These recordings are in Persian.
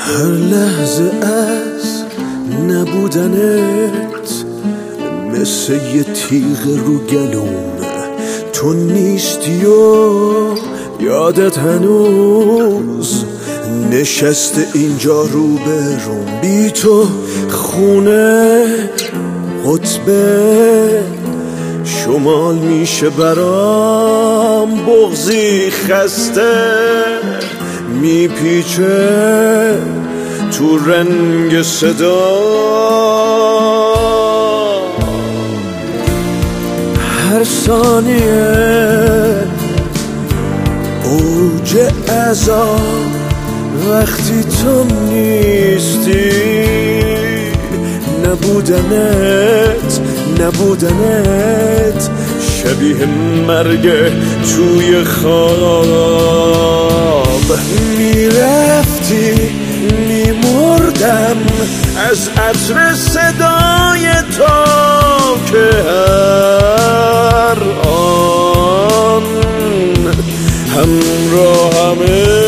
هر لحظه از نبودنت مثل یه تیغ رو گلوم، تو نیستی و یادت هنوز نشسته اینجا رو بروم. بی تو خونه قطبه شمال میشه برام، بغضی خسته میپیچه تو رنگ صدا. هر ثانیه اوج عذاب وقتی تو نیستی، نبودنت شبیه مرگ توی خواب. میرفتی میمردم از عطر صدای تو که هر آن همراهمه.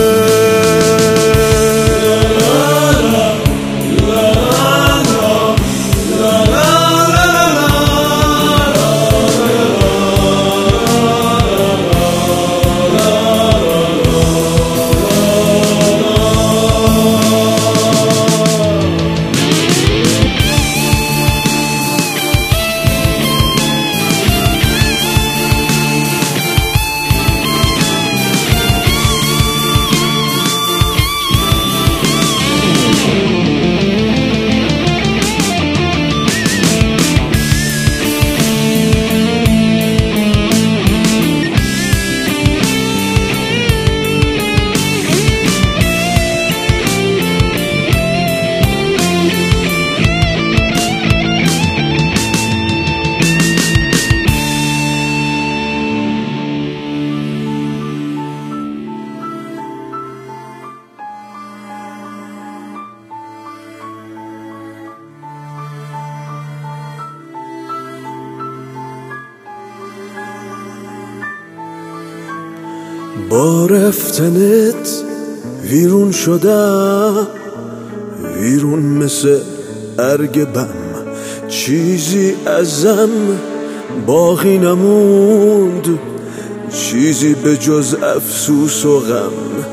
با رفتنت ویرون شدم، ویرون مثل ارگ بم، چیزی ازم باقی نموند، چیزی به جز افسوس و غم.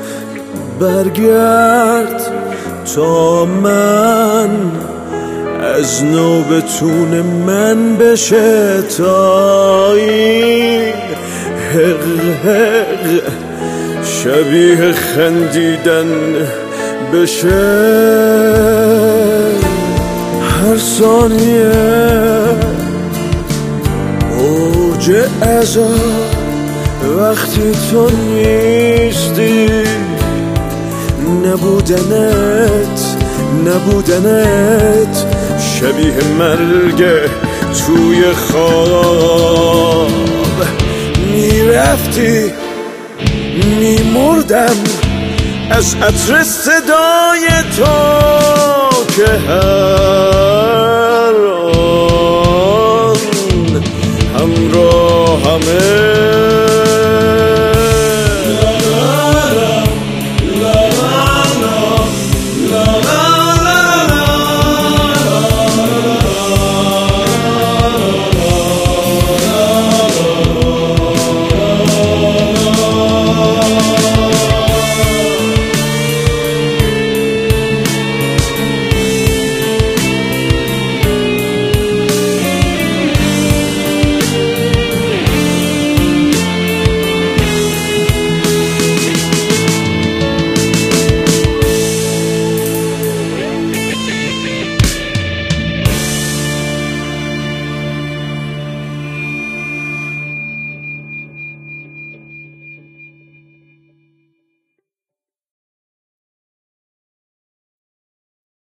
برگرد تا من از نو بتون من بشه، تا این حق شبیه خندیدن بشه. هر ثانیه اوج عذاب وقتی تو نیستی، نبودنت شبیه مرگ توی خواب. میرفتی میمردم از عطر صدای تو که هر آن همراهمه.